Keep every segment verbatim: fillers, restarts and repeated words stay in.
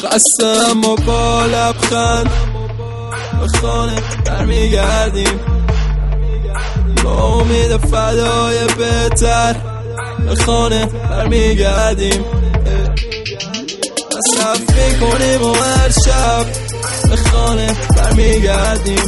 خستم و با لبخند به خانه برمیگردیم، با امید فدای بهتر به خانه برمیگردیم. مصرف میکنیم و هر شب به خانه برمیگردیم،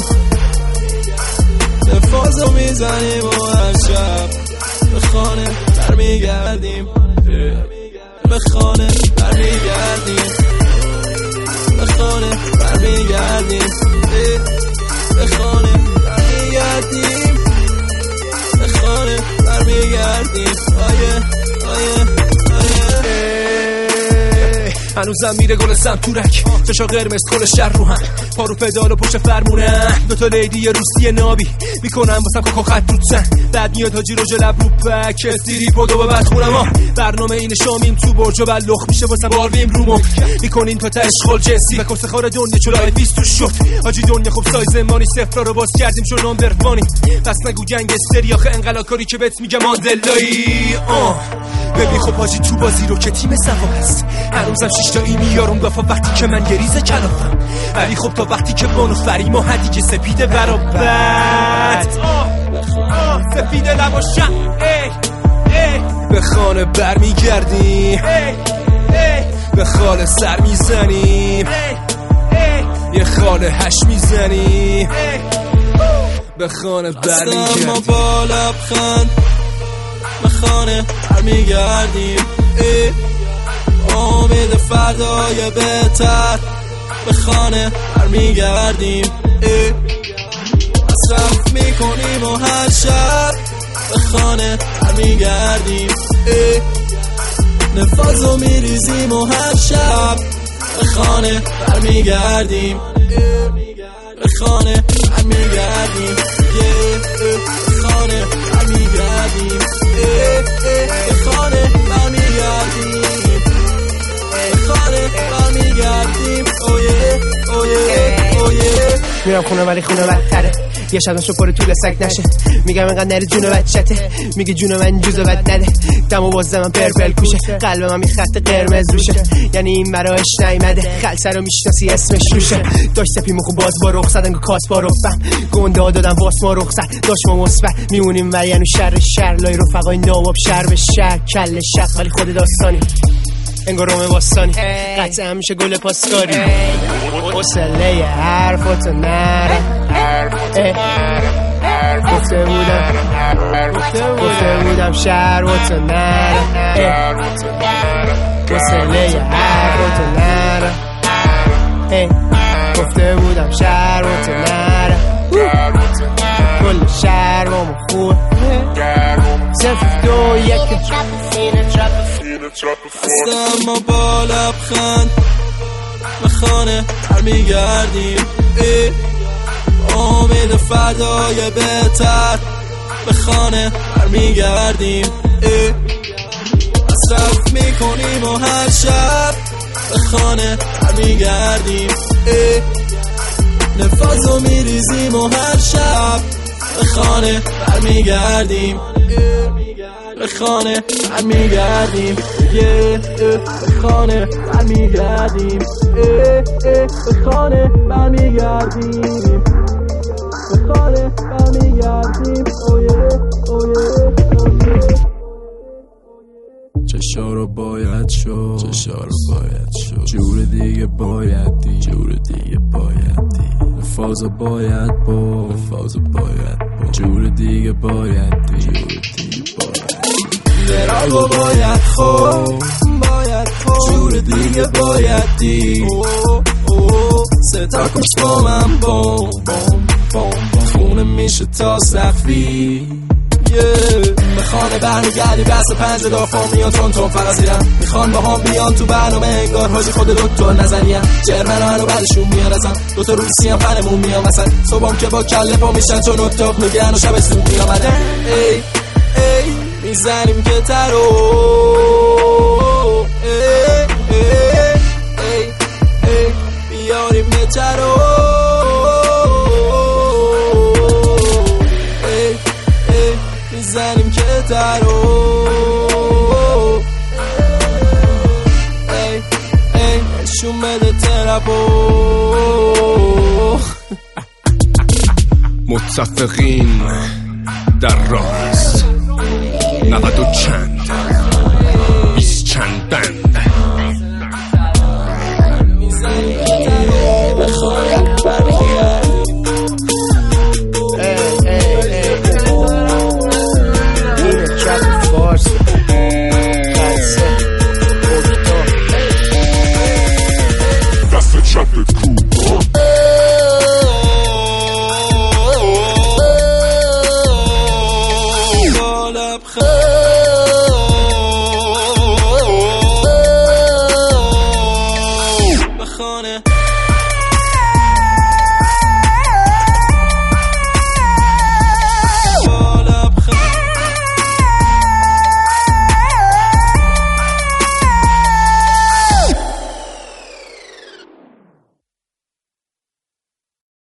نفازو میزنیم و هر شب به خانه برمیگردیم، به خانه برمیگردیم، به خانه برمیگردیم، به خانه برمیگردیم، به خانه برمیگردیم. آیه آیه آیه هنوزم میره گل سمتورک، چشا قرمز کل شهر رو هم، پارو پدال و پشت فرمونه، دوتا لیدی روسی نابی میکنم واسم کاکا خط روتن، بعد میاد حاجی روژه لب رو پک استیری پودو به بعد خونم ها. برنامه این شامیم تو برج و بلخ میشه واسم بارویم رومو میکنین تا تا اشغال جنسی و کسه خار دنیا چلای بیست تو شد حاجی دنیا خوب سایز مانی صفرا رو باز کردیم چون نامبر وانی، بس نگو گنگ استری آخه انقلاب کاری که بهت میگم ماندلایی. آه ببین خب حاجی تو بازی رو که تیم سوا هست، هنوزم شش تا این یارم دافا وقتی که من گریزه کلافم، ولی خب تا وقتی که بانو فریم و هدی که سپیده برابت سپیده لباشم به خانه بر میگردیم، به خاله سر میزنیم، یه خاله هش میزنیم، به خانه بر میگردیم، ما با لبخند به خانه بر میگردیم، امید فردای بهتر به خانه برمیگردیم، مصرف میکنیم و هر شب به خانه برمیگردیم، نفازو میریزیم و هر شب به خانه برمیگردیم، به خانه برمیگردیم، به خانه برمیگردیم، به خانه برمیگردیم، برمیگردیم. اویه اویه اویه میرم خونه ولی خونه بدتره، یه شب نشو پر طول سگ نشه، میگم اینقدر نری جون بچته، میگه جون من جوز بد نده، دمو باز من پرپل کوشه، قلب من خط قرمز روشه، یعنی این براش نیمده، خلصه رو میشناسی اسمش روشه، داشت سپی مخو باز با رخصت انگو کاس با رفتم گنده ها دادم واس ما رخصت داشت ما مصبت میمونیم و یعنی شر شر لای رفقای نواب شر به شر کل شق ولی خود داستانی انگار رومه باستانی قطعه همیشه گل پاسکاری حسله حرفاتو نره گفته بودم گفته بودم شهراتو نره حسله حرفاتو نره گفته بودم شهراتو نره کل شهر با ما خوب صرف دو یک هستم ما با لبخند به خانه برمیگردیم، امید فردای بهتر به خانه برمیگردیم، مصرف میکنیم و هر شب به خانه برمیگردیم، نفازو میریزیم و هر شب به خانه برمیگردیم، به خانه برمیگردیم، به خانه برمیگردیم، به خانه برمیگردیم، به خانه برمیگردیم. اویه اویه چشا رو باید شد، چشا رو باید شد، جور دیگه باید دی، جور دیگه باید دی، نفازو باید با، نفازو باید با، جور دیگه باید دی، جور دیگه باید دراغو باید خود باید خود جور دیگه باید دی، ستا کش با من بوم بوم بوم خونه میشه تا سخفی به خانه برمیگردی بس پنج دافا میان تون تون فقط زیرم میخوان با هم بیان تو برنامه انگار حاجی خود دکتر نظریم جرمن هنو بعدشون میان ازم دوتا روسی هم پنمون میان مثلا صبحم که با کله پا میشن چون اتاق میگن و شب زود میامدن ای ای میزنیم که ترو ای ای ای ای بیاریم نترو ای ای میزنیم که ترو ای ای نشون بده رپو متفقین در راه است نود و چند